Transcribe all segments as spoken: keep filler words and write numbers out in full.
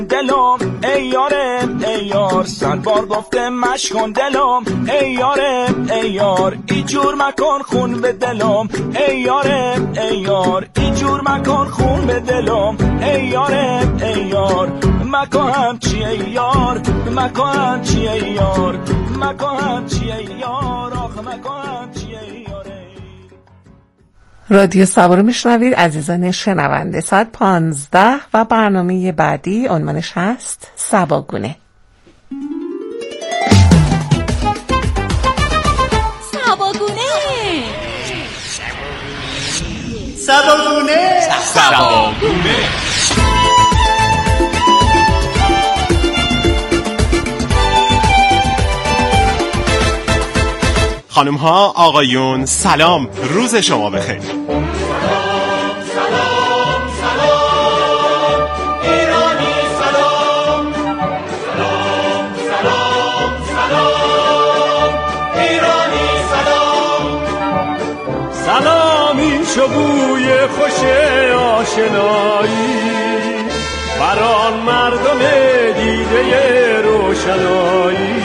دلم ای یارم ای یار، صد بار گفته مشک کن دلم ای یارم ای یار، ای جور مکن خون به دلم ای یارم ای یار، ای جور مکن خون به دلم ای یارم ای یار، مکن چی ای یار، مکن چی ای یار، مکن چی ای یار، آخ مکن چی ای یار. رادیو سبا رو میشنوید عزیزان شنونده. ساعت پانزده و برنامه بعدی عنوانش هست سباگونه. سباگونه سباگونه سباگونه خانم ها آقایون سلام، روز شما بخیر. سلام سلام سلام ایرانی سلام، سلام سلام سلام ایرانی سلام، سلامی شبوی خوش آشنایی بران مردم دیده روشنایی.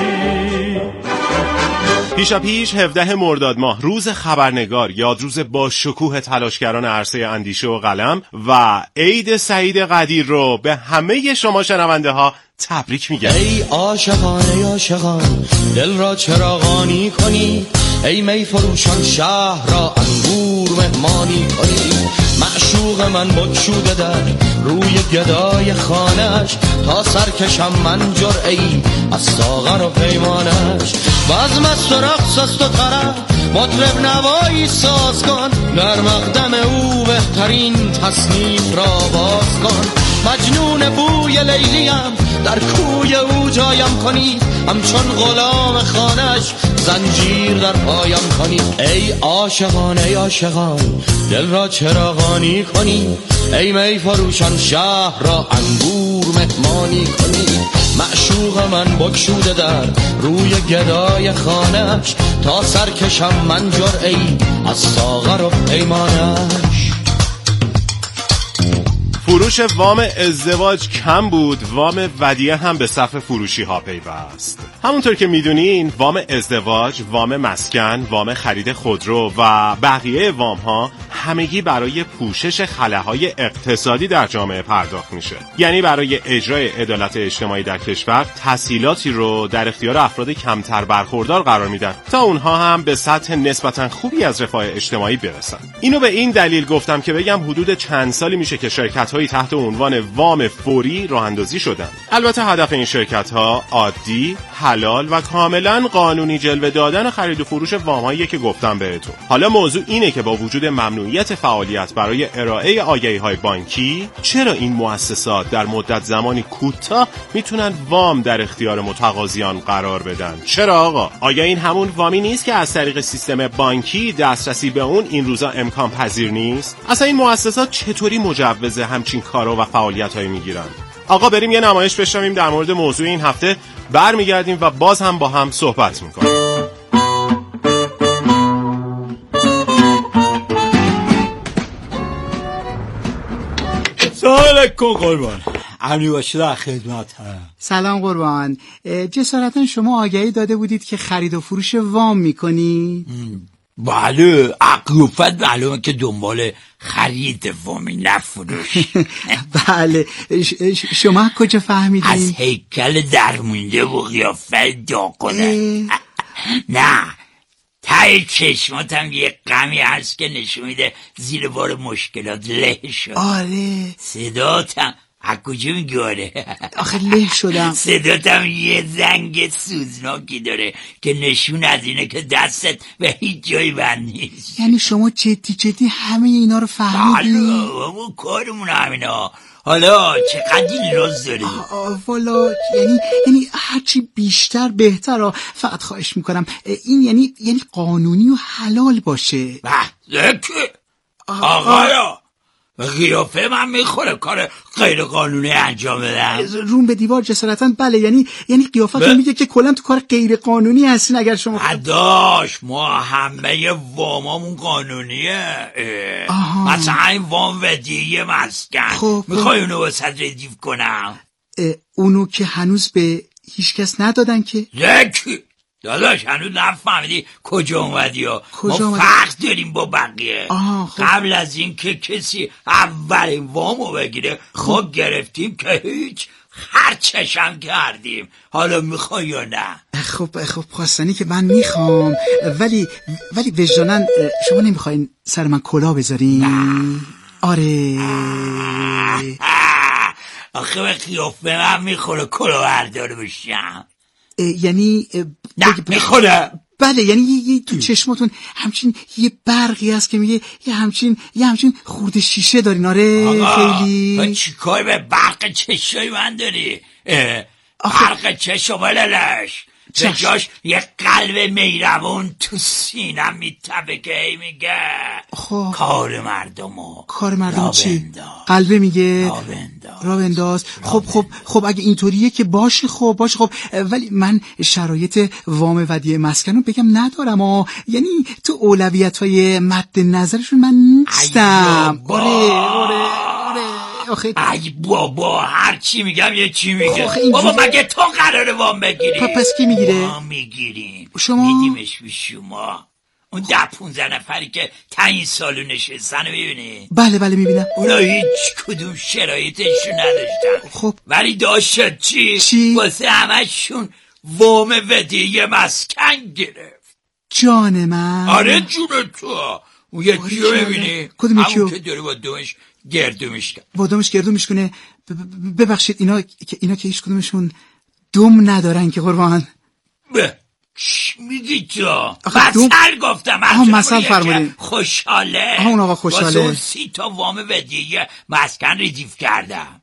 پیشا پیش هفدهم مرداد ماه روز خبرنگار، یاد روز با شکوه تلاشگران عرصه اندیشه و قلم و عید سعید قدیر رو به همه شما شنونده ها تبریک میگم. ای عاشقان ای عاشقان دل را چراغانی کنی، ای می فروشان شهر را انگور مهمانی کنی، معشوق من بگشوده در روی گدای خانش، تا سرکشم من جرعه‌ای از ساغر و پیمانش، و از مست و رقص است و طرب مطرب نوایی ساز کن، در مقدم او بهترین تصنیف را باز کن، مجنون بوی لیلیم در کوی او جایم کنی، همچون غلام خانش زنجیر در پایم کنی. ای عاشقان ای عاشقان دل را چراغانی کنی، ای می فروشان شهر را انگور مهمانی کنی، معشوق من بگشوده در روی گدای خانش، تا سرکشم من جرعه‌ای از ساغر و پیمانش. فروش وام ازدواج کم بود، وام ودیعه هم به صف فروشی ها پیوست. همونطور که میدونین وام ازدواج، وام مسکن، وام خرید خودرو و بقیه وام ها همگی برای پوشش خلاهای اقتصادی در جامعه پرداخت میشه. یعنی برای اجرای عدالت اجتماعی در کشور تسهیلاتی رو در اختیار افراد کمتر برخوردار قرار میدن تا اونها هم به سطح نسبتاً خوبی از رفاه اجتماعی برسن. اینو به این دلیل گفتم که بگم حدود چند سالی میشه که شرکت هایی تحت عنوان وام فوری راه اندازی شدن. البته هدف این شرکت ها عادی، حلال و کاملا قانونی جلوه دادن خرید و فروش وام هایی که گفتم بهتون. حالا موضوع اینه که با وجود ممنوعیت فعالیت برای ارائه آگهی های بانکی، چرا این مؤسسات در مدت زمانی کوتاه میتونن وام در اختیار متقاضیان قرار بدن؟ چرا آقا؟ آیا این همون وامی نیست که از طریق سیستم بانکی دسترسی به اون این روزا امکان پذیر نیست؟ اصلا این مؤسسات چطوری مجوز همچین کارا و فعالیت‌هایی میگیرن؟ آقا بریم یه نمایش بشنویم در مورد موضوع این هفته، برمیگردیم و باز هم با هم صحبت میکنیم. سلام علیکم قربان، امنی باشه در خدمت هم. سلام قربان، جسارتا شما آگهی داده بودید که خرید و فروش وام میکنی؟ بله، عقلوفت معلومه که دنبال خرید وامی نفروش. بله، شما کجا فهمیدین؟ از هیکل درمونده و قیافت داغونه. نه، ته چشماتم یه غمی هست که نشون میده زیر بار مشکلات له شد. آره. صداتم از کجا میگی آره؟ آخه له شدم. صداتم یه زنگ سوزناکی داره که نشون از اینه که دستت به هیچ جایی بند نیست. یعنی شما جدی جدی همه اینا رو فهمیدی؟ بله بابا، کارمون همینا. حالا چقدر لوز داری؟ والا یعنی یعنی هرچی بیشتر بهتر. فقط خواهش میکنم این یعنی یعنی قانونی و حلال باشه. بله که آقایا و قیافه من میخوره کار غیر قانونی انجام بدم. روم به دیوار جسارتا بله، یعنی یعنی قیافتون میگه که کلا تو کار غیر قانونی هستین. اگر شما عداش ما همه وامامون قانونیه. مثلا این وام ودیعه مسکن، خب میخوای اونو واسه ردیف کنم؟ اونو که هنوز به هیچ کس ندادن که؟ لکی داداش هنوز نفهمیدی کجا اومدی ها. ما فرق داریم با بقیه. خب. قبل از این که کسی اولین وامو بگیره خب. ما گرفتیم که هیچ هر چشم کردیم. حالا میخوای یا نه؟ خب خب خواستنی که من میخوام، ولی ولی وجدانن شما نمیخواین سر من کلاه بذارین؟ نه. آره آخه به قیافه من میخوره کلاه بردار بشم. یعنی نه میخوره. بله یعنی یه, یه تو چشماتون همچین یه برقی هست که میگه یه همچین یه همچین خورده شیشه دارین. آره خیلی. تو چی کار به برق چشای من داری؟ برق چشم بللش به جاش یه قلب میروون تو سینم میتبه که هی میگه خب. کار مردمو کار مردم چی؟ بنداز. قلبه میگه را بنداز. را بنداز. خب خب خب اگه اینطوریه که باشه خب باشه خب، ولی من شرایط وام ودیعه مسکن رو بگم ندارم ها. یعنی تو اولویت‌های مد نظرشون من نیستم. آره آره آره آخه ای بابا هر چی میگم یه چی میگه. بابا اینجور... مگه تو قراره وام بگیری؟ پس کی میگیره؟ ما میگیریم. شما؟ میدیمش به شما. اون ده پونزه نفری که تا این سالو نشستن رو میبینی؟ بله بله میبینم. اونا هیچ کدوم شرایطشون نداشتن. خب ولی داشت چی؟ چی؟ واسه همشون وام ودیعه مسکن گرفت. جان من. آره جون تو. اون یکی رو میبینی؟ کدوم یکی رو؟ همون که داره با دومش گردو میشکن. با دومش گردو میشکنه. ببخشید اینا که اینا که هیچ کدومشون دوم ندارن که قربان. به چی میگی تو؟ مثل گفتم. آها مثل فرمودین. خوشحاله. آها اون آقا خوشحاله. واسه اون سی تا وام ودیعه مسکن ریزیف کردم.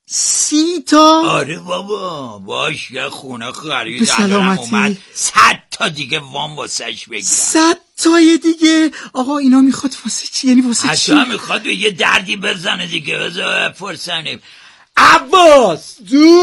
سی تا؟ آره بابا باش یه خونه خرید. به سلامتی. صد تا دیگه وام واسهش بگیرم. صد تای دیگه؟ آقا اینا میخواد واسه چی؟ یعنی واسه چی؟ حتی میخواد به یه دردی بزنه دیگه. بذار بپرسنیم. عباس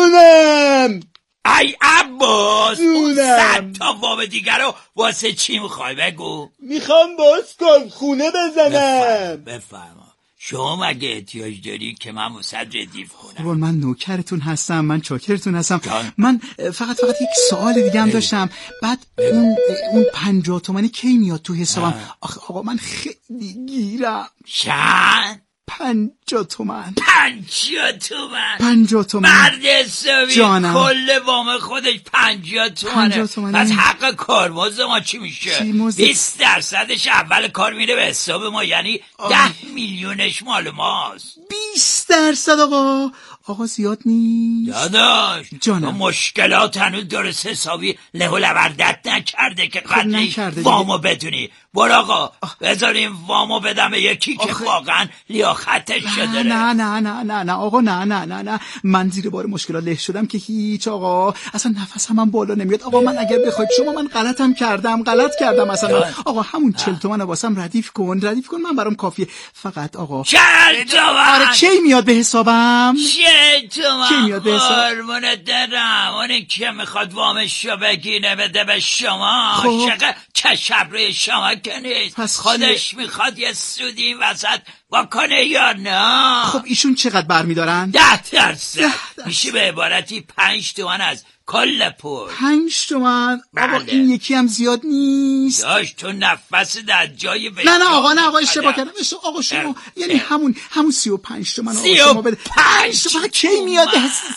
جونم. ای عباس اون صد تا وام دیگر رو واسه چی میخوای بگو؟ میخوام باز کن خونه بزنم. بفرما. شما مگه احتیاج داری که من واسه ردیف کنم؟ قربان من نوکرتون هستم، من چاکرتون هستم. جان. من فقط فقط یک سوال دیگه هم داشتم. بعد اون اون پنجاه تومانی کی میاد تو حسابم؟ آخه آقا من خیلی گیرم. چند؟ پنجاه تومن. پنجاه تومن؟ پنجاه تومن. مرد حسابی کل وام خودش پنجاه تومنه. پس حق کارمزد ما چی میشه؟ بیست درصدش اول کار میره به حساب ما، یعنی ده میلیونش مال ماست. بیست درصد آقا آقا زیاد نیست داداش. جانم مشکلات هنوز درست حسابی له و لوردت نکرده که قدری وامو بدونی. برو آقا بذاریم وامو بدم یکی که واقعا لیاقتش شده. نه نه نه نه نه آقا نه نه نه نه من زیر بار مشکلات له شدم که هیچ آقا. اصلا نفسم هم بالا نمیاد آقا. من اگر بخواید شما من غلطم کردم غلط کردم اصلا. آقا همون چهل تومن واسم ردیف کن ردیف کن من برام کافیه. فقط آقا چهل تومن. آره کی میاد به حسابم؟ چهل تومن. کی میاد به حساب؟ قربونت درم. اون که میخواد وامشو بگیره بده به شما. خب. شقه کشب روی شما که نیست. خودش میخواد یه سودی این وسط بکنه یا نه؟ خب ایشون چقدر برمیدارن؟ ده درصد. میشه به عبارتی پنج تومن از کل پول. پنج تومن؟ بله. آقا این یکی هم زیاد نیست. داشت تو نفس در جای نه نه آقا نه آقا اشتباه کردم. آقا شما یعنی همون همون سی و پنج تومن آقا شما بده. پنج تومن کی میاد؟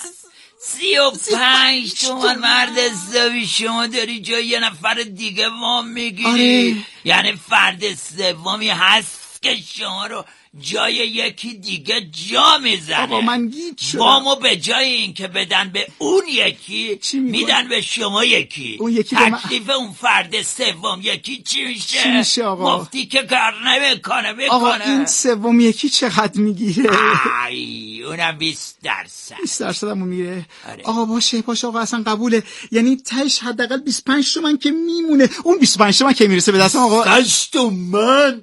سی و پنج تومن مرد حسابی شما داری جای یه نفر دیگه وام میگیری. آره. یعنی فرد سومی هست که شما رو جای یکی دیگه جا میزنه. آقا من گیج شدم. وامو به جای این که بدن به اون یکی میدن به شما یکی. اون یکی تکلیف من... اون فرد سوم یکی چی میشه؟ چی میشه آقا؟ مفتی که کار نمیکنه میکنه. آقا این سوم یکی چقدر میگیره؟ ای اونم بیست درصد. بیست درصد همون میره. آره. آقا باشه باشه آقا اصلا قبوله. یعنی تهش حداقل بیست و پنج تومن که میمونه. اون بیست و پنج تومن که میرسه به دستم آقا؟ بیست تومن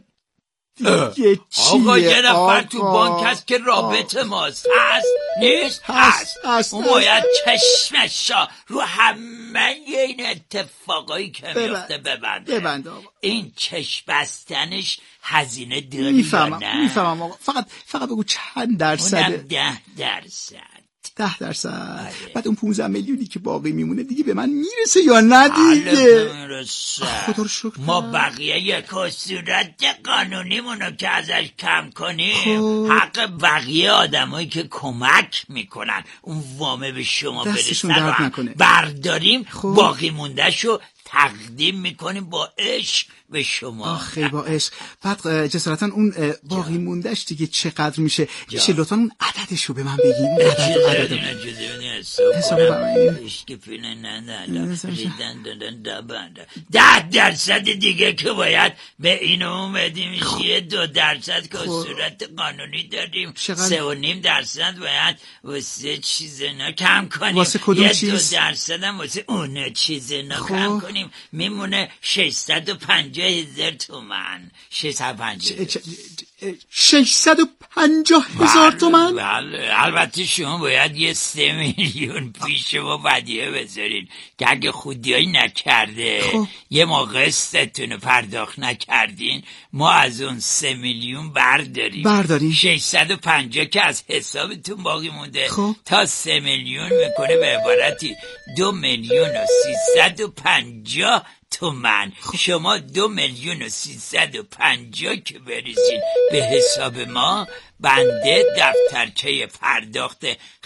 دیگه آقا یه نفر تو بانک هست که رابطه ماست. هست نیست؟ هست, هست. اون باید چشمشا رو همه این اتفاقایی که میفته ببنده. ببنده آقا. این چشم بستنش هزینه داری میفهمم یا نه؟ میفهمم آقا. فقط فقط بگو چند درصده؟ اونم ده درصد. ده درصد. بعد اون پونزده میلیونی که باقی میمونه دیگه به من میرسه یا نه دیگه؟ خدا رو شکر. ما بقیه یک صورت قانونیمونو که ازش کم کنیم حق بقیه آدمایی که کمک میکنن اون وامه به شما برسن برداریم، باقی مونده شو تقدیم میکنیم با عشق به شما. آخه با عشق. بعد جسارتا اون باقی موندهش دیگه چقدر میشه؟ میشه لطفا اون عددشو به من بگیم؟ عدد حساب ده درصد دیگه که باید به اینو بدیم میشه دو درصد که صورت قانونی داریم، سه و نیم درصد باید واسه چیز اینا کم کنیم، واسه کدوم چیز؟ یه دو درصد هم واسه اون چیز اینا کم کنیم، میمونه ششصد و پنجاه هزار تومن. ششصد و پنجاه ششصد و پنجاه هزار تومن؟ بله. البته شما باید یه سه میلیون پیش ما ودیعه بذارین که اگه خودیایی نکرده خوب. یه ما قسطتون رو پرداخت نکردین ما از اون سه میلیون برداریم برداریم ششصد و پنجاه که از حسابتون باقی مونده خوب. تا سه میلیون میکنه به عبارتی دو میلیون و سیصد و پنجاه تومن. شما دو میلیون و سیصد و پنجاه که بریزین به حساب ما، بنده دفترچه پرداخت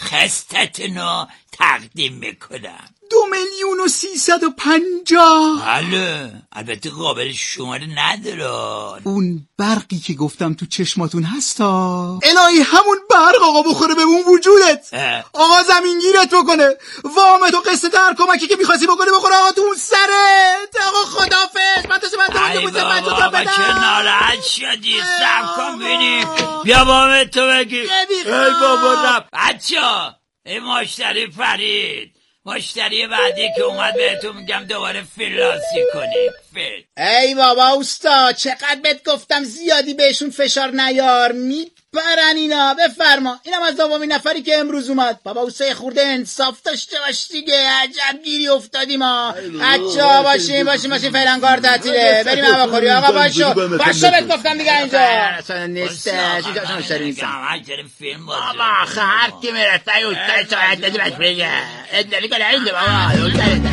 خستتونو تقدیم میکنم. دو میلیون و سیصد و پنجاه؟ بله. البته قابل شماره نداره. اون برقی که گفتم تو چشماتون هستا الهی همون برق آقا بخوره به اون وجودت اه. آقا زمینگیرت بکنه، وامت و قصه در کمکی که میخواستی بکنی بخوره آقا تو اون سرت. آقا خدافظ. من تازه من دوانده بودم من تو تا بدم. آقا چه ناراحت شدی؟ سب کن بینیم بیا وامت تو بگی. ای بابا رب. بچه ها ای مشتری فرید، مشتری بعدی که اومد بهتون میگم دوباره فلاسی کنیم. فل ای بابا اوستا چقدر بهت گفتم زیادی بهشون فشار نیار، میپرن اینا. بفرما. اینم از دومین نفری که امروز اومد. بابا اوستا خورده انصاف داشته باش دیگه. عجب گیری افتادیم ما. بچه‌ها باشیم باشیم باشیم فعلا کار تعطیله. بریم هوا خوری. آقا باشو باشو بهت گفتم دیگه اینجا اصلا نیستش. اینجا مشتری نیست. فیلم بابا خر کی میرسه اوستا ساعت دادی بس بگه. ادلی کلا اینجا بابا.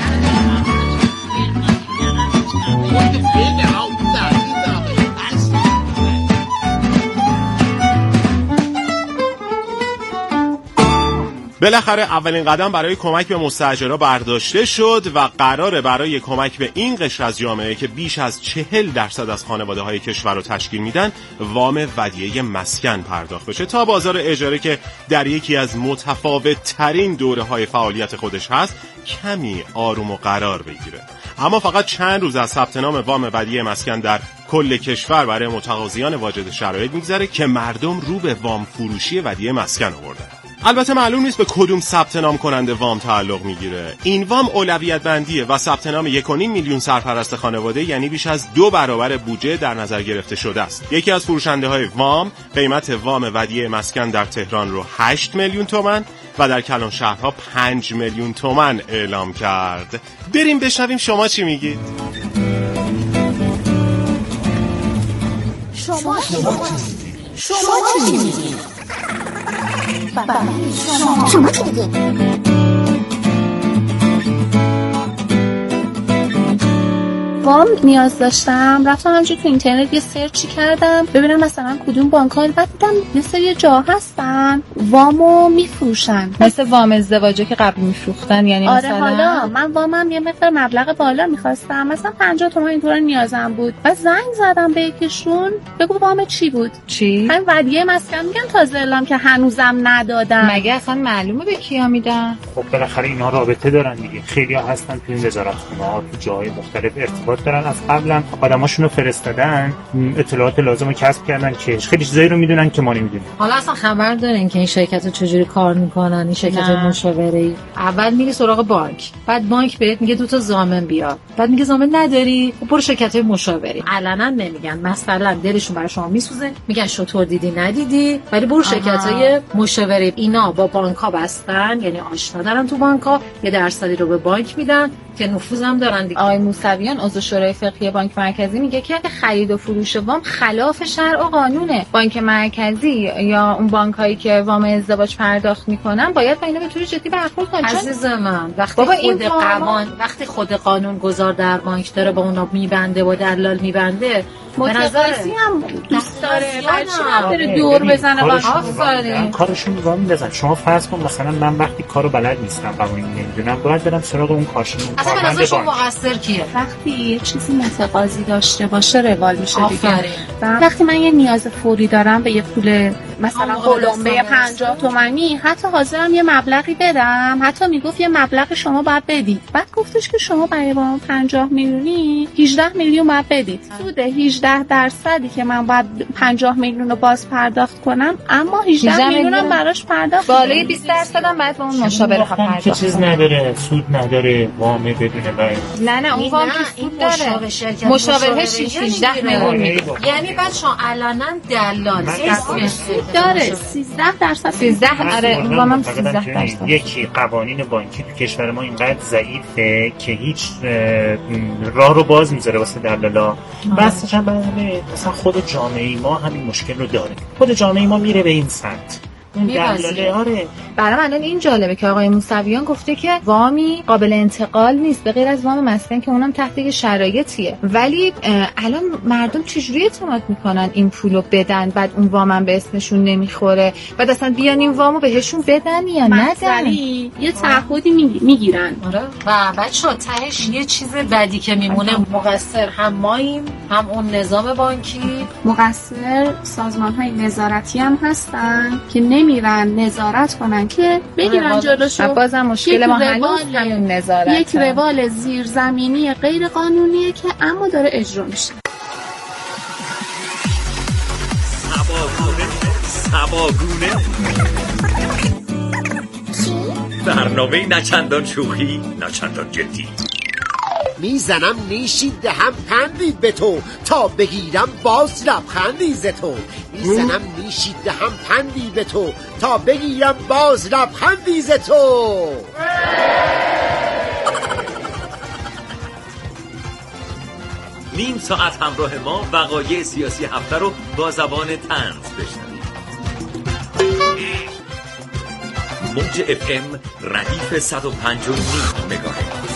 بالاخره اولین قدم برای کمک به مستاجرها برداشته شد و قراره برای کمک به این قشر از جامعه که بیش از چهل درصد از خانواده های کشور رو تشکیل میدن وام ودیعه مسکن پرداخت بشه تا بازار اجاره که در یکی از متفاوت ترین دوره های فعالیت خودش هست کمی آروم و قرار بگیره. اما فقط چند روز از ثبت نام وام ودیعه مسکن در کل کشور برای متقاضیان واجد شرایط میگذره که مردم رو به وام فروشی ودیعه مسکن آوردن. البته معلوم نیست به کدوم ثبت نام کننده وام تعلق میگیره. این وام اولویت بندیه و ثبت نام یک و نیم میلیون سرپرست خانواده یعنی بیش از دو برابر بودجه در نظر گرفته شده است. یکی از فروشنده های وام قیمت وام ودیعه مسکن در تهران رو هشت میلیون تومان و در کلان شهرها پنج میلیون تومان اعلام کرد. بریم بشنویم شما چی میگید. شما شما شما چی میگید؟ شما شما چی میگید؟ وام نیاز داشتم، رفتم همجور تو اینترنت یه سرچی کردم ببینم مثلا کدوم بانک‌ها، بعد دیدم مثل یه جا هستن وامو میفروشن مثل وام ازدواجی که قبل میفروختن. یعنی آره مثلا حالا من وامم یه مقدار مبلغ بالا میخواستم، مثلا پنجاه تومن اینطور نیازم بود. بعد زنگ زدم به یکیشون بگو وام چی بود؟ چی؟ همین ودیعه مسکن میگن تازه اعلام که هنوزم ندادم. مگه اصلا معلومه به کیا میدن؟ خب بالاخره اینا رابطه دارن دیگه. خیلی‌ها هستن تو این وزارتخونه‌ها تو جاهای مختلف ارتباط دارن، از قبلا آدماشون رو فرستادن، اطلاعات لازم رو کسب کردن که خیلی چیزایی رو میدونن که ما نمیدونیم. حالا اصلا خبر دارین که این شرکت‌ها چجوری کار میکنن؟ این شرکت مشاوره‌ای اول میری سراغ بانک، بعد بانک بهت میگه دو تا ضامن بیار، بعد میگه ضامن نداری خب برو شرکت مشاوره. علنا نمیگن، مثلا دلشون برای شما میسوزه میگن شطور دیدی ندیدی، ولی برو شرکت‌های مشاوره. اینا با بانک‌ها بستن، یعنی آشنا دارن تو بانک‌ها، یه درصدی رو به بانک میدن که نفوذم دارن دیگه. آقای موسویان عضو شورای فقهی بانک مرکزی میگه که خرید و فروش وام خلاف شرع و قانونه. بانک مرکزی یا اون بانک‌هایی که وام وام ازدواج پرداخت میکنم باید با اینا به طور جدی برخورد کنم. عزیز من وقتی بابا خود قوان وقتی خود قانون گذار در بانک داره با اونا میبنده با دلال میبنده متقاضی هم دوست داره بچه هم بره دور بزنه با آفرین کارشون رو میندازن. شما فرض کن مثلا من وقتی کارو بلد نیستم قوانین نمیدونم باید برم سراغ اون کارشناس. اصلا به نظر شما مقصر کیه؟ وقتی یه چیزی متقاضی داشته باشه روال میشه دیگه. وقتی من یه نیاز فوری دارم به یه پول مثلا قلمبه پنجاه تومانی حتی حاضرم یه مبلغی بدم، حتی میگفت یه مبلغ شما باید بدید، بعد گفتش که شما برای وام پنجاه میلیونی هجده میلیون باید بدید. سود هجده درصدی که من باید پنجاه میلیون رو باز پرداخت کنم، اما هجده میلیون هم براش پرداخت بالای بیست درصد هم باید با اون مشاوره پرداخت. چه چیز نداره، سود نداره، وام بدون باید. نه نه اون وام که سود داره. مشاوره هجده میلیون. یعنی بعد شما علنا دلال داره سیزده درصد سیزده آره وامم سیزده درصد. یکی قوانین بانکی تو کشور ما اینقدر ضعیفه که هیچ راه رو باز میذاره واسه دلالا. بس چند بله مثلا خود جامعه ما همین مشکل رو داره. خود جامعه ما میره به این سمت. می‌بازه. آره. برام الان این جالبه که آقای موسویان گفته که وامی قابل انتقال نیست به غیر از وام مسکن که اونم تحت یک شرایطیه. ولی الان مردم چجوری اعتماد میکنن این پولو بدن بعد اون وامم به اسمشون نمیخوره بعد اصلا بیان این وامو بهشون بدن یا ندن؟ یه تعهدی میگیرن. آره. و بچه‌ها تهش یه چیز بدی که میمونه مقصر هم ماییم هم اون نظام بانکی. مقصر سازمان‌های نظارتی هم هستن که نمیرن نظارت کنن که بگیرن جلوشو. بازم مشکل ما هنوز همین نظارت. یک روال زیرزمینی غیر قانونیه که اما داره اجرا میشه. سباگونه سباگونه برنامه نچندان شوخی نچندان جدی. میزنم نیشی دهم پندی به تو تا بگیرم باز لبخندی ز تو. میزنم نیشی دهم پندی به تو تا بگیرم باز لبخندی ز تو. نیم ساعت همراه ما وقایع سیاسی هفته رو با زبان طنز بشنوید. موج اف ام ردیف صد و پنج و نیم مگاهرتز.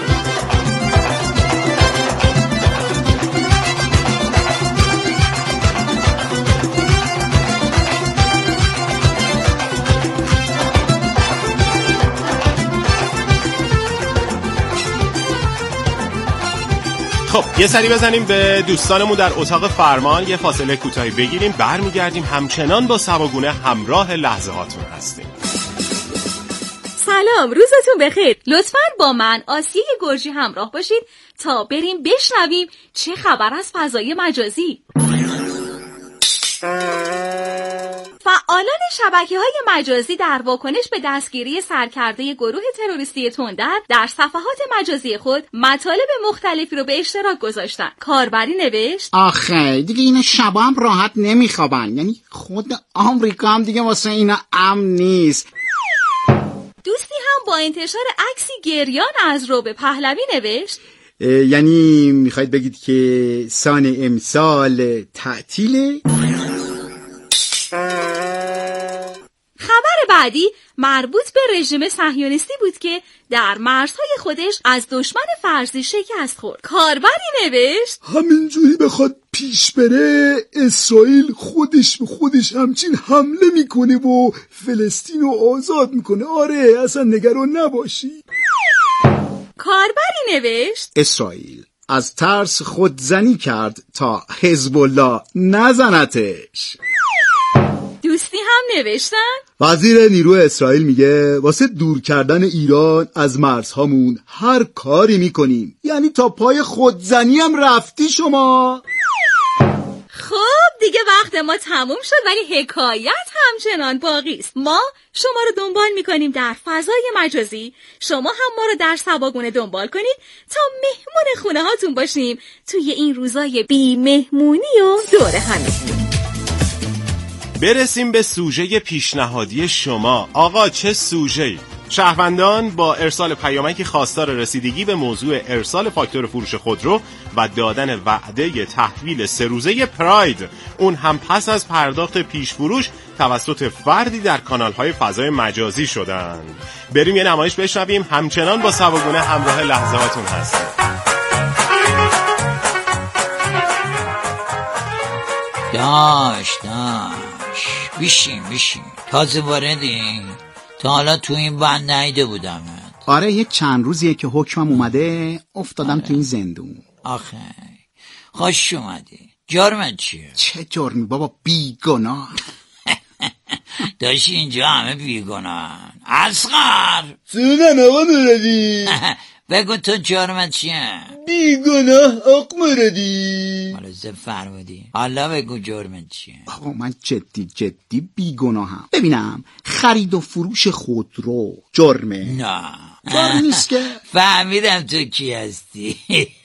خب یه سری بزنیم به دوستانمون در اتاق فرمان، یه فاصله کوتاهی بگیریم، برمیگردیم همچنان با سباگونه همراه لحظه هاتون هستیم. سلام، روزتون بخیر. لطفاً با من آسیه گرجی همراه باشید تا بریم بشنویم چه خبر از فضای مجازی. فعالان شبکه‌های مجازی در واکنش به دستگیری سرکرده گروه تروریستی تندر در صفحات مجازی خود مطالب مختلفی رو به اشتراک گذاشتن. کاربری نوشت آخه دیگه اینا شبا هم راحت نمیخوابن، یعنی خود آمریکا هم دیگه واسه اینا امن نیست. دوستی هم با انتشار عکسی گریان از روبه پهلوی نوشت یعنی میخواید بگید که سال امسال تعطیله؟ خبر بعدی مربوط به رژیم صهیونیستی بود که در مرزهای خودش از دشمن فرضی شکست خورد. کاربری نوشت همینجوری بخواد پیش بره اسرائیل خودش به خودش همچین حمله میکنه و فلسطین رو آزاد میکنه. آره اصلا نگران نباشی. کاربری نوشت اسرائیل از ترس خودزنی کرد تا حزب الله نزنتش. دوستی هم نوشتن وزیر نیروی اسرائیل میگه واسه دور کردن ایران از مرزهامون هر کاری میکنیم، یعنی تا پای خودزنی هم رفتی شما. خب دیگه وقت ما تموم شد ولی حکایت همچنان باقی است. ما شما رو دنبال میکنیم در فضای مجازی، شما هم ما رو در سباگونه دنبال کنید تا مهمون خونه هاتون باشیم توی این روزای بی مهمونی و دوره همیشگی. برسیم به سوژه پیشنهادی شما. آقا چه سوژه‌ای؟ شهروندان با ارسال پیامکی خواستار رسیدگی به موضوع ارسال فاکتور فروش خودرو و دادن وعده تحویل سه روزه پراید، اون هم پس از پرداخت پیش فروش توسط فردی در کانال‌های فضای مجازی شدن. بریم یه نمایش بشنویم، همچنان با سواگونه همراه لحظاتون هستیم. داش داش بیشیم بیشیم تازه واردی؟ تا حالا تو این بند نیده بودم. آره یه چند روزیه که حکمم اومده افتادم آره. تو این زندون. آخه خوش اومدی. جرمت چیه؟ چه جرمی بابا؟ بیگناه. داشتی اینجا همه بیگناهن. اصغر سونم آقا مرادی. بگو تو جرمت چیه؟ بیگناه آقا مرادی. مالزه فرمودی. حالا بگو جرمت چیه؟ آقا من جدی جدی بیگناهم. ببینم خرید و فروش خودرو جرمه؟ نه جرم نیست که. فهمیدم تو کی هستی.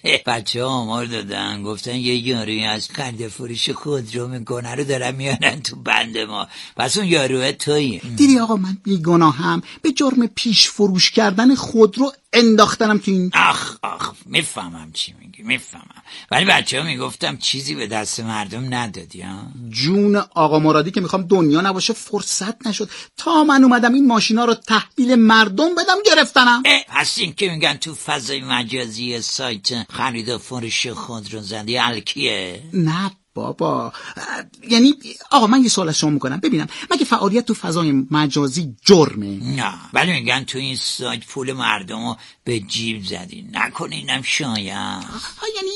بچه ها آمار دادن گفتن یه یاروی از خرید فروش خودرو میکنه رو دارن میانن تو بند ما. پس اون یاروه تویی. دیدی آقا من بیگناهم. به جرم پیش فروش کردن خودرو انداختنم تو این. آخ آخ میفهمم چی میگی میفهمم، ولی بچه ها میگفتم چیزی به دست مردم ندادی ها؟ جون آقا مرادی که میخوام دنیا نباشه فرصت نشد تا من اومدم این ماشینا رو تحویل مردم بدم گرفتنم. پس این که میگن تو فضای مجازی سایت خرید و فروش خودرو زدی الکیه؟ نه بابا، یعنی آقا من یه سوال از شما میکنم، ببینم مگه فعالیت تو فضای مجازی جرمه؟ نه، ولی میگن تو این سایت پول مردم رو به جیب زدی. نکنه اینم شایع؟ یعنی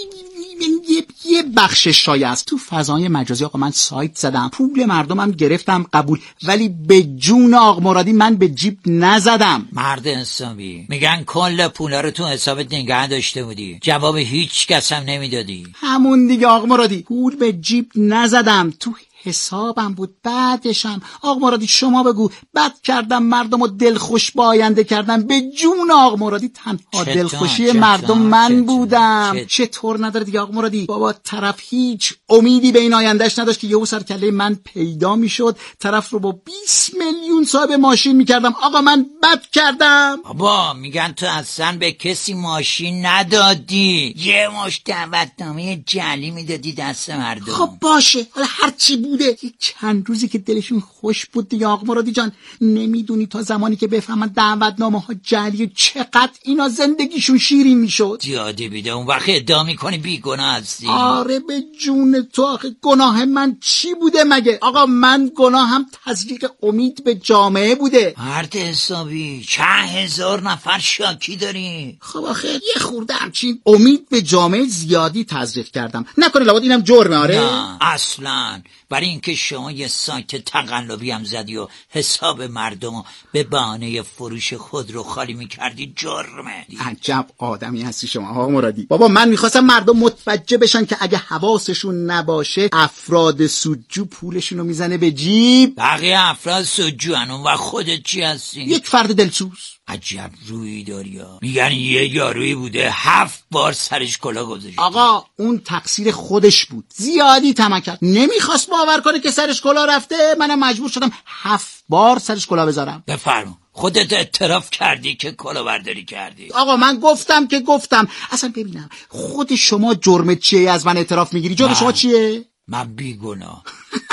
یه یه بخش شایع است. تو فضای مجازی آقا من سایت زدم، پول مردمم گرفتم قبول، ولی به جون آقا مرادی من به جیب نزدم. مرد حسابی، میگن کل پولا رو تو حسابت نگه داشته بودی، جواب هیچ کس هم نمیدادی. همون دیگه آقا مرادی، پول به جیب نزدم، تو حسابم بود. بعدشم آقا مرادی شما بگو، بد کردم مردم رو دلخوش با آینده کردم. به جون آقا مرادی تنها دلخوشی مردم من چطور بودم. چطور, چطور نداره دیگه آقا مرادی؟ بابا طرف هیچ امیدی به این آیندهش نداشت که یهو سر کله من پیدا میشد، طرف رو با بیست میلیون صاحب ماشین میکردم. آقا من بد کردم. بابا میگن تو اصلا به کسی ماشین ندادی، یه مش دعوتنامه جعلی میدادی دست مردم. خب باشه، حالا هر چی بوده، چند روزی که دلشون خوش بود دیگه آقا مرادی جان. نمیدونی تا زمانی که بفهمن دعوتنامه ها جعلی چقدر اینا زندگیشون شیرین میشد. زیادی بیده اون وقت ادعا میکنی بیگناه هستی. آره به جون تو، آخه گناه من چی بوده مگه؟ آقا من گناهم تزریق امید به جامعه بوده. مرد حسابی، چند هزار نفر شاکی داری. خب آخه یه خورده همچین امید به جامعه زیادی تزریق کردم. نکنه لابد اینم جرمه؟ آره نه اصلاً، برای اینکه شما یه سایت تقلبی هم زدی و حساب مردم به بهانه فروش خود رو خالی میکردی جرمه. عجب آدمی هستی شما آقا مرادی. بابا من میخواستم مردم متوجه بشن که اگه حواسشون نباشه افراد سودجو پولشون رو میزنه به جیب. بقیه افراد سودجو هنون و خودت چی هستی؟ یک فرد دلسوز. عجب روی داری ها. میگن یه یارویی بوده هفت بار سرش کلاه گذاشت. آقا اون تقصیر خودش بود، زیادی طمع کرد، نمیخواست باور کنه که سرش کلاه رفته. منم مجبور شدم هفت بار سرش کلاه بذارم. بفرما، خودت اعتراف کردی که کلاه برداری کردی. آقا من گفتم که گفتم. اصلا ببینم خود شما جرمت چیه از من اعتراف میگیری؟ جرم شما چیه؟ من بیگناه.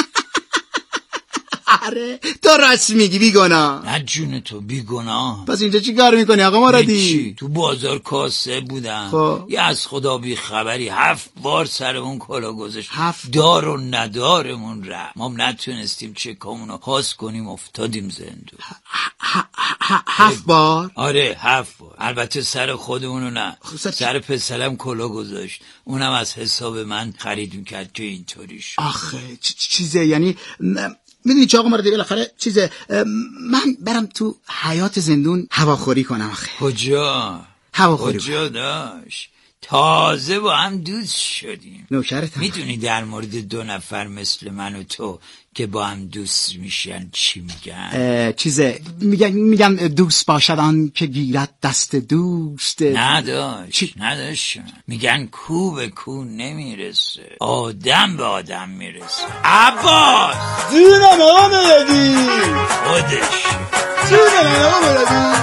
آره تو راست میگی، بیگناه. نه جون تو، بیگناه. پس اینجا چی کار میکنی آقا مرادی؟ تو بازار کاسه بودم. خب. یه از خدا بی خبری هفت بار سرمون کلا گذاشت. هفت دار و ندارمون رفت. ما نتونستیم چکامونو پاس کنیم، افتادیم زندون. هفت بار؟ آره هفت بار. البته سر خودمونو نه، سر پسرم کلا گذاشت، اونم از حساب من خرید میکرد که اینطوری شد. آخه چیزه یعنی میدونی چه آقا مرادی، بالاخره چیزه من برم تو حیات زندون هواخوری کنم. آخه کجا؟ هواخوری کجا داشت؟ تازه با هم دوست شدیم. نوکرتم. میدونی در مورد دو نفر مثل من و تو که با هم دوست میشن چی میگن؟ چیزه میگن میگن دوست باشدان که گیرد دست دوست. نداشت نداشت میگن کو به کو نمیرسه، آدم به آدم میرسه. عباس جونم آقا مرادی. خودش جونم آقا مرادی.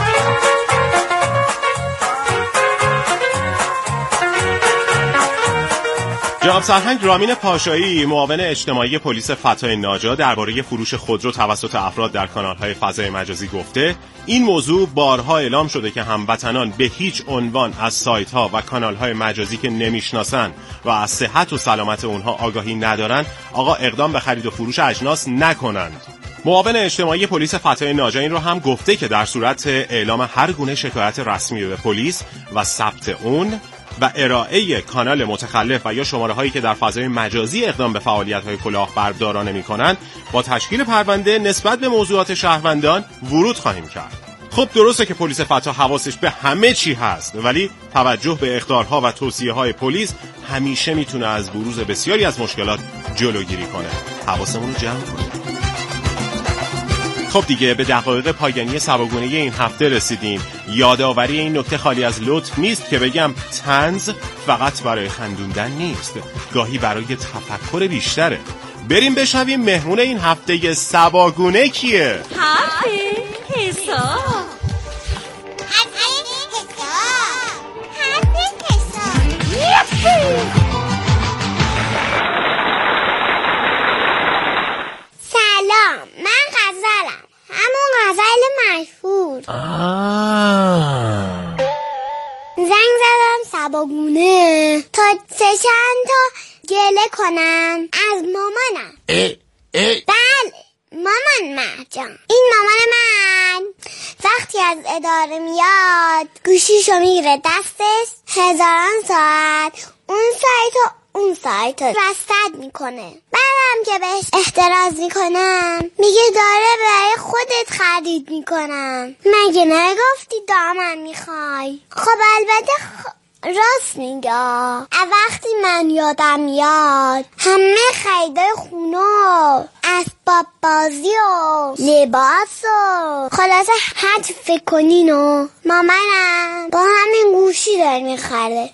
جناب سرهنگ رامین پاشایی معاون اجتماعی پلیس فتح ناجا درباره فروش خودرو توسط افراد در کانال‌های فضای مجازی گفته این موضوع بارها اعلام شده که هموطنان به هیچ عنوان از سایت‌ها و کانال‌های مجازی که نمیشناسن و از صحت و سلامت اونها آگاهی ندارن آقا اقدام به خرید و فروش اجناس نکنند. معاون اجتماعی پلیس فتح ناجا این رو هم گفته که در صورت اعلام هر گونه شکایت رسمی به پلیس و ثبت اون و ارائه کانال متخلف و یا شماره هایی که در فضای مجازی اقدام به فعالیت های کلاهبردارانه میکنن با تشکیل پرونده نسبت به موضوعات شهروندان ورود خواهیم کرد. خب درسته که پلیس فتح حواسش به همه چی هست، ولی توجه به اخطارها و توصیه های پلیس همیشه میتونه از بروز بسیاری از مشکلات جلوگیری کنه. حواسمون رو جمع کنیم. خب دیگه به دقایق پایانی سبکگونه این هفته رسیدیم. یادآوری این نکته خالی از لطف نیست که بگم طنز فقط برای خندوندن نیست، گاهی برای تفکر بیشتره. بریم بشنویم مهمون این هفته سبکگونه کیه؟ حرف حساب. سلام، من غزلم، همون غزل مشهور. آه. زنگ زدم سبکگونه تا سه چند تا گله کنن از مامانم. اه اه بله مامان مرجان، این مامان من وقتی از اداره میاد گوشیشو میگیره دستش، هزاران ساعت اون سایت و اون سایت رو رصد میکنه. بعدم که بهش احتراز میکنم میگه داره برای خودت خرید میکنم. مگه نگفتی دامن میخوای؟ خب البته خ... راست میگه. وقتی من یادم میاد همه خریدای خونه و اسباب بازی و لباس و خلاصه هر چی فکر کنین و مامانم با همین گوشی داره میخره.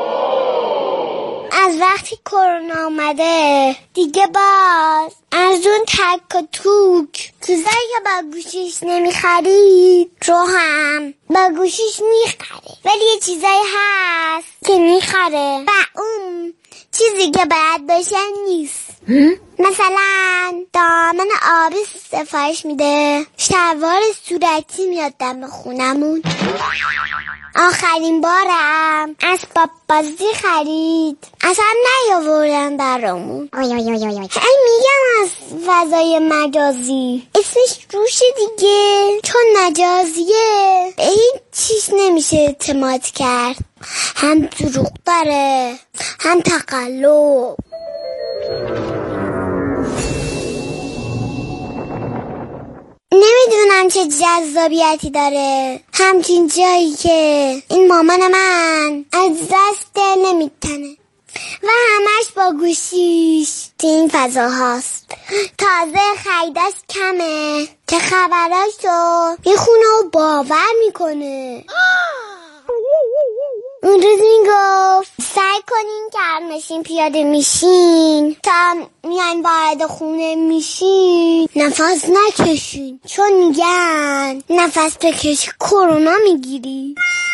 از وقتی کرونا اومده دیگه باز از اون تک و توک چیزایی که با گوشیش نمیخرید رو هم با گوشیش میخره، ولی یه چیزایی هست که میخره و اون چیزی که باید باشه نیست. مثلا دامن آبی سفارش میده، شلوار صورتی میاد دم خونمون. آخرین بارم اسباب بازی خرید اصلا نیاوردن برامون. این میگم از فضای مجازی اسمش روشه دیگه، چون مجازیه به هیچ چیز نمیشه اعتماد کرد. هم دروغ داره هم تقلب. نمیدونم چه جذابیتی داره همچین جایی که این مامان من از دست نمیتنه و همش با گوشیش تو این فضا هست. تازه خریدش کمه که خبراشو میخونه و باور میکنه. اون روز میگفت سعی کنین که هر ماشین پیاده میشین تا میان وارد خونه میشین نفس نکشین، چون میگن نفس بکشی کرونا میگیری.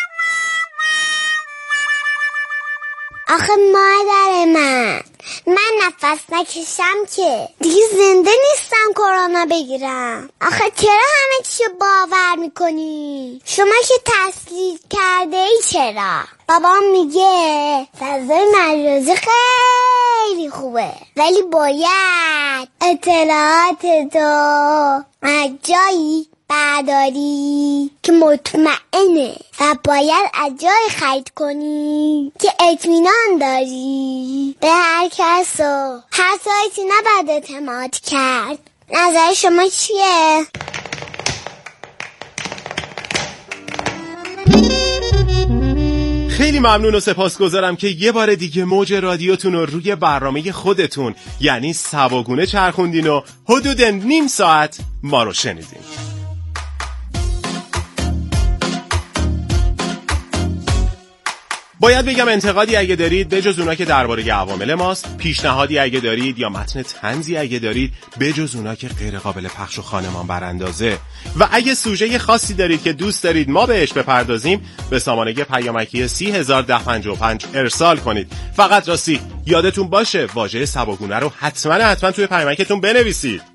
آخه مادر من من نفس نکشم که دیگه زنده نیستم کرونا بگیرم. آخه چرا همه چی باور میکنی؟ شما که تسلیم کرده ای چرا؟ بابام میگه فضای مجازی خیلی خوبه، ولی باید اطلاعات تو از جایی برداری که مطمئنه و باید از جای خرید کنی که اطمینان داری. به هر کس و هر سایتی نباید اعتماد کرد. نظر شما چیه؟ خیلی ممنون و سپاسگزارم که یه بار دیگه موج رادیوتون رو روی برنامه خودتون یعنی سبکگونه چرخوندین و حدود نیم ساعت ما رو شنیدین. باید بگم انتقادی اگه دارید بجز اونا که درباره عوامل ماست، پیشنهادی اگه دارید یا متن طنزی اگه دارید بجز اونا که غیر قابل پخش و خانمان براندازه، و اگه سوژه خاصی دارید که دوست دارید ما بهش بپردازیم به سامانه پیامکی سی هزار ده پنجاه و پنج ارسال کنید. فقط راستی یادتون باشه واژه سباگونه رو حتما حتما توی پیامکتون بنویسید.